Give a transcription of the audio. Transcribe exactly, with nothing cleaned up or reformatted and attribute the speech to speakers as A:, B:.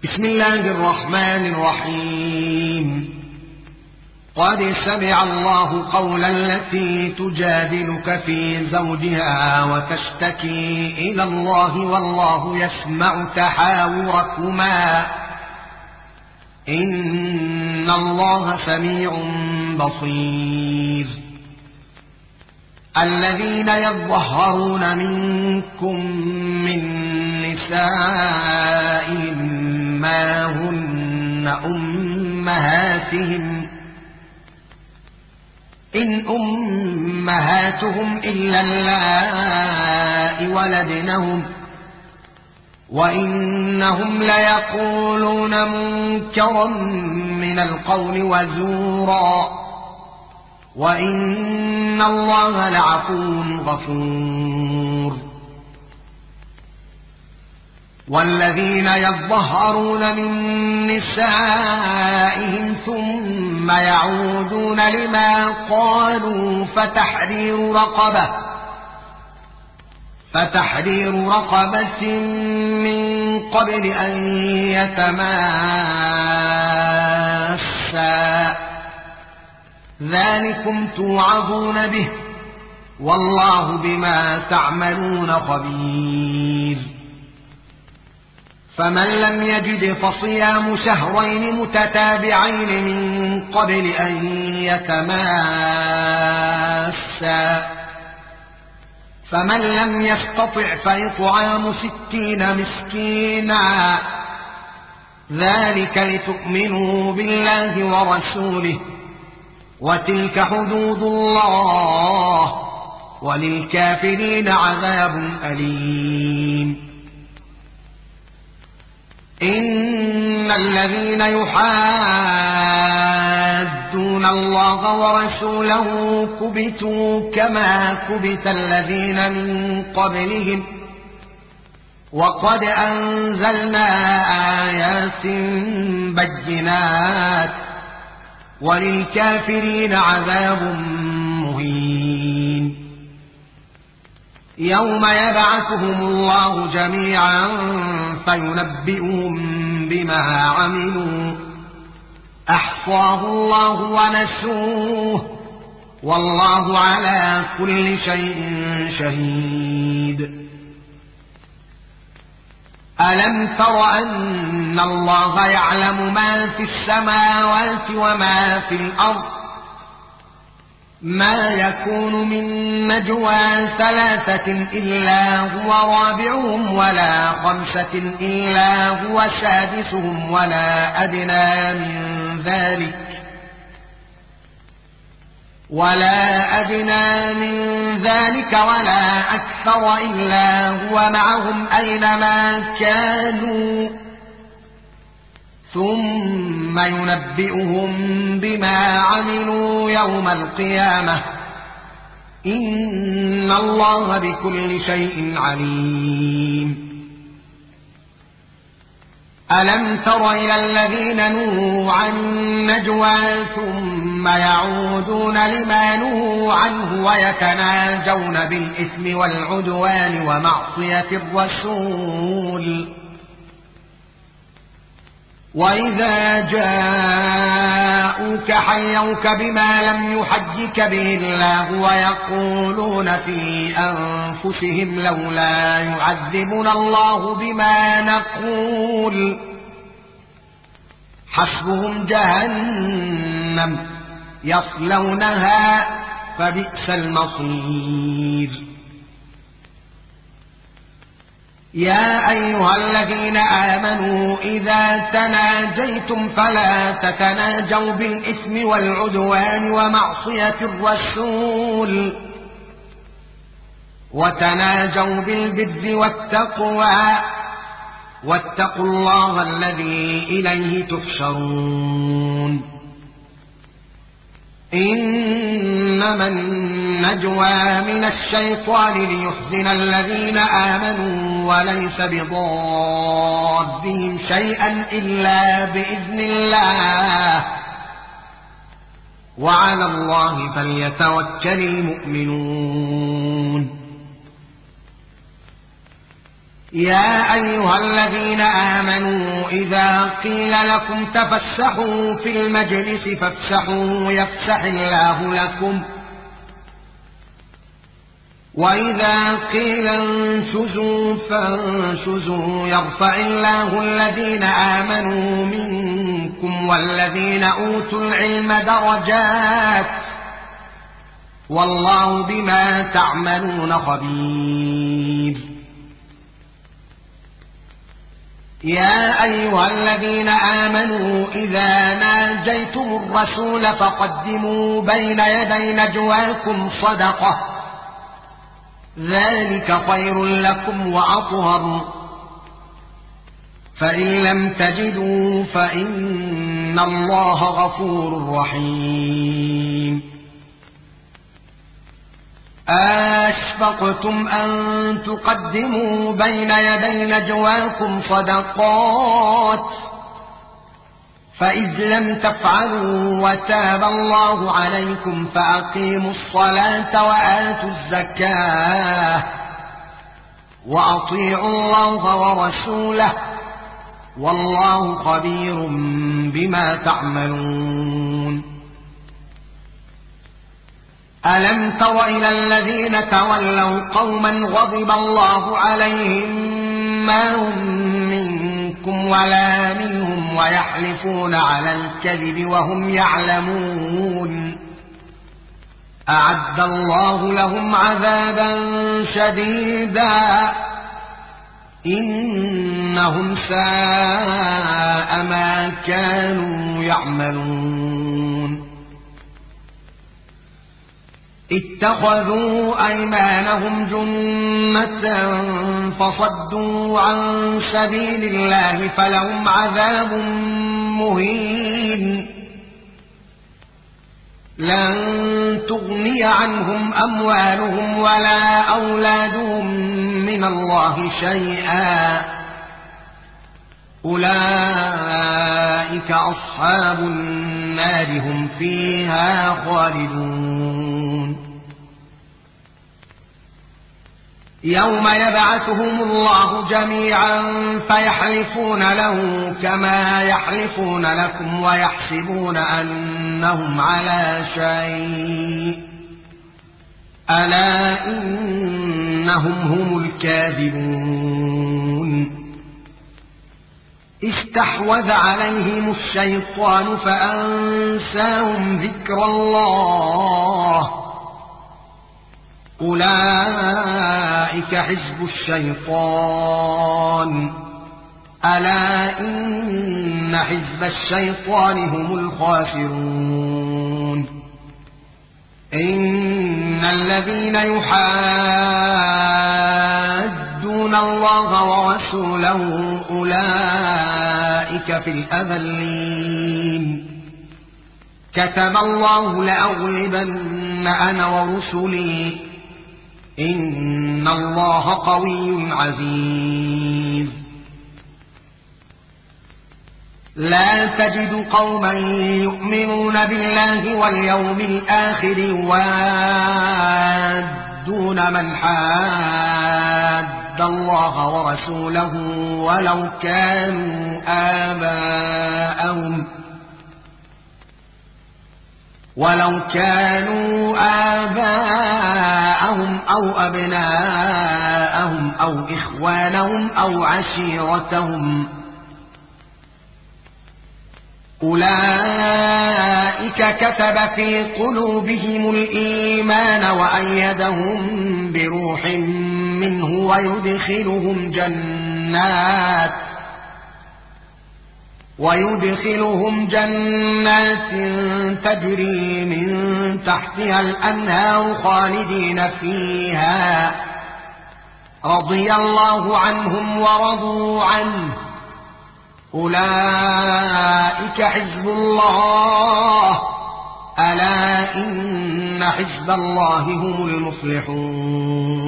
A: بسم الله الرحمن الرحيم. قد سمع الله قولا التي تجادلك في زوجها وتشتكي إلى الله والله يسمع تحاوركما إن الله سميع بصير. الذين يظهرون منكم من نسائهم ما هن أمهاتهم إن أمهاتهم إلا اللائي ولدنهم وإنهم ليقولون منكرا من القول وزورا وإن الله لعفو غفور. والذين يظهرون من نسائهم ثم يعودون لما قالوا فتحرير رقبة فتحرير رقبة من قبل أن يتماسا ذلكم توعظون به والله بما تعملون خبير. فمن لم يجد فصيام شهرين متتابعين من قبل أن يتماسا فمن لم يستطع فإطعام ستين مسكينا ذلك لتؤمنوا بالله ورسوله وتلك حدود الله وللكافرين عذاب أليم. إن الذين يحادون الله ورسوله كبتوا كما كبت الذين من قبلهم وقد أنزلنا آيات بينات وللكافرين عذاب مهين. يوم يبعثهم الله جميعا فينبئهم بما عملوا أحصاه الله ونسوه والله على كل شيء شهيد. ألم تر أن الله يعلم ما في السماوات وما في الأرض ما يكون من نجوى ثلاثة إلا هو رابعهم ولا خمسة إلا هو سادسهم ولا أدنى من ذلك ولا أدنى من ذلك ولا أكثر إلا هو معهم أينما كانوا ثم ينبئهم بما عملوا يوم القيامة إن الله بكل شيء عليم. ألم تر إلى الذين نهوا عن النجوى ثم يعودون لما نهوا عنه ويتناجون بالإثم والعدوان ومعصية الرسول وإذا جاءوك حيوك بما لم يحيك به الله ويقولون في أنفسهم لولا يعذبنا الله بما نقول حسبهم جهنم يصلونها فبئس المصير. يا أيها الذين آمنوا إذا تناجيتم فلا تتناجوا بالإثم والعدوان ومعصية الرسول وتناجوا بالبر والتقوى واتقوا الله الذي إليه تحشرون. إنما النجوى من الشيطان ليحزن الذين آمنوا وليس بضارهم شيئا إلا بإذن الله وعلى الله فليتوكل المؤمنون. يا أيها الذين آمنوا إذا قيل لكم تفسحوا في المجلس فافسحوا يفسح الله لكم وإذا قيل انشزوا فانشزوا يرفع الله الذين آمنوا منكم والذين أوتوا العلم درجات والله بما تعملون خبير. يا أيها الذين آمنوا إذا ناجيتم الرسول فقدموا بين يدي نجواكم صدقة ذلك خير لكم وأطهر فإن لم تجدوا فإن الله غفور رحيم. أشفقتم أن تقدموا بين يدي نجواكم صدقات فإذ لم تفعلوا وتاب الله عليكم فأقيموا الصلاة وآتوا الزكاة وأطيعوا الله ورسوله والله خبير بما تعملون. ألم تر إلى الذين تولوا قوما غضب الله عليهم ما هم منكم ولا منهم ويحلفون على الكذب وهم يعلمون أعد الله لهم عذابا شديدا إنهم ساء ما كانوا يعملون. اتخذوا أيمانهم جنة فصدوا عن سبيل الله فلهم عذاب مهين لن تغني عنهم أموالهم ولا أولادهم من الله شيئا أولئك أصحاب النار هم فيها خالدون. يوم يبعثهم الله جميعا فيحلفون له كما يحلفون لكم ويحسبون أنهم على شيء ألا إنهم هم الكاذبون. استحوذ عليهم الشيطان فأنساهم ذكر الله أولئك حزب الشيطان ألا إن حزب الشيطان هم الخاسرون. إن الذين يحادون الله ورسوله أولئك في الأذلين كتب الله لأغلبن أنا ورسلي إن الله قوي عزيز. لا تجد قوما يؤمنون بالله واليوم الآخر يوادون من حاد الله ورسوله ولو كانوا آباءهم ولو كانوا آباءهم أو أبناءهم أو إخوانهم أو عشيرتهم أولئك كتب في قلوبهم الإيمان وأيدهم بروح منه ويدخلهم جنات ويدخلهم جنات تجري من تحتها الأنهار خالدين فيها رضي الله عنهم ورضوا عنه أولئك حزب الله ألا إن حزب الله هم المفلحون.